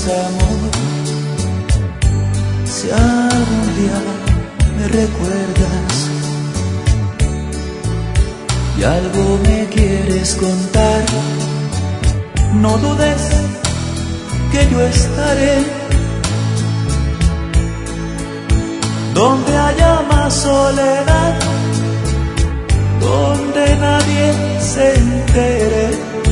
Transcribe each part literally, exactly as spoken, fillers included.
amor, si algún día me recuerdas y algo me quieres contar, no dudes que yo estaré donde haya más soledad, donde nadie se entere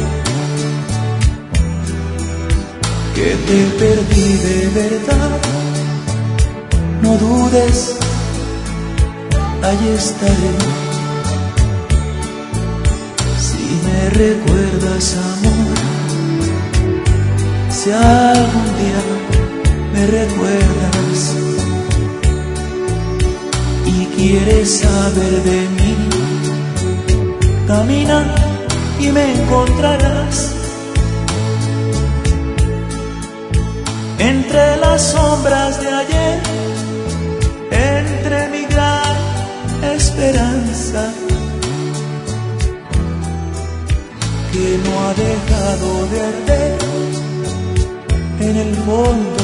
que te perdí de verdad. No dudes, allí estaré. Si me recuerdas, amor, si algún día me recuerdas y quieres saber de mí, camina y me encontrarás entre las sombras de ayer, entre mi gran esperanza que no ha dejado de arder en el fondo